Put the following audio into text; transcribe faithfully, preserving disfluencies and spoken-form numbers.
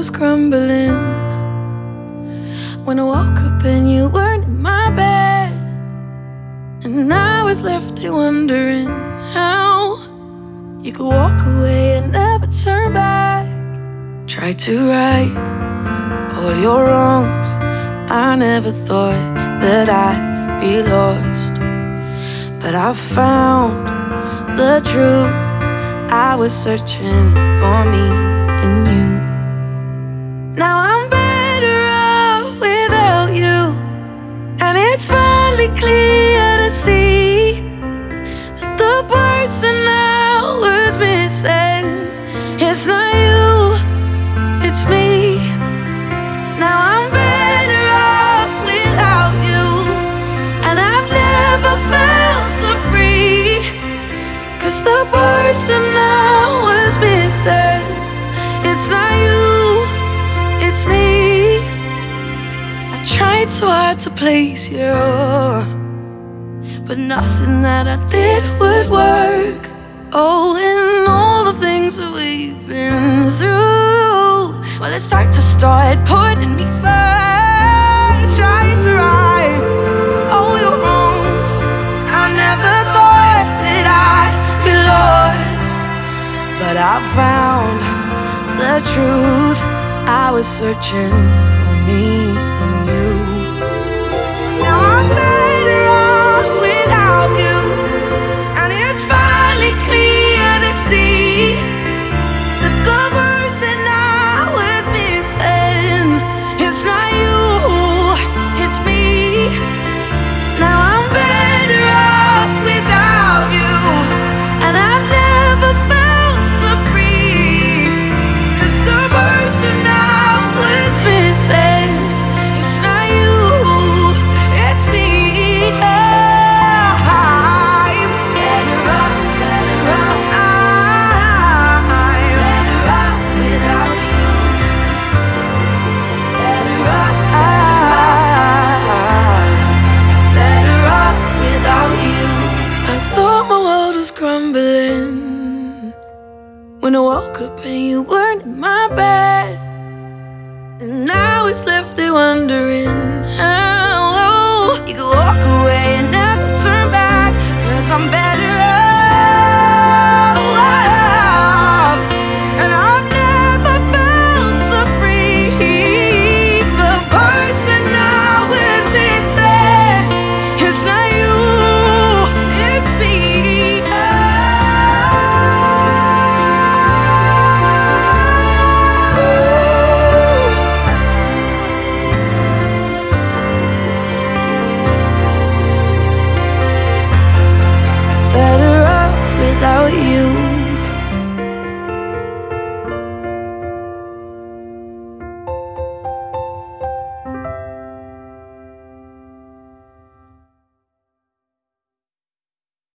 was crumbling. When I woke up and you weren't in my bed, and I was left there wondering how you could walk away and never turn back. Tried to right all your wrongs. I never thought that I'd be lost, but I found the truth. I was searching for me in you. Now I'm better off without you, and it's finally clear to see that the person I was missing, it's not you, it's me. Now I'm better off without you, and I've never felt so free, 'cause the person I was missing, it's not you, it's me. I tried so hard to please you, but nothing that I did would work. Oh, and all the things that we've been through, well, it's time to start putting me first. Trying to right all your wrongs. I never thought that I'd be lost, but I found the truth. I was searching for me and you. Now I'm better off without you, and it's finally clear to see that the person I was missing, it's not you, it's me. Now I'm better off without you, and I've never felt so free, 'cause the person I was missing, it's not you, it's me. I'm better off, better off. I'm better off without you. Better off, better off. Better off without you. I thought my world was crumbling when I woke up and you weren't in my bed, and I was left there wondering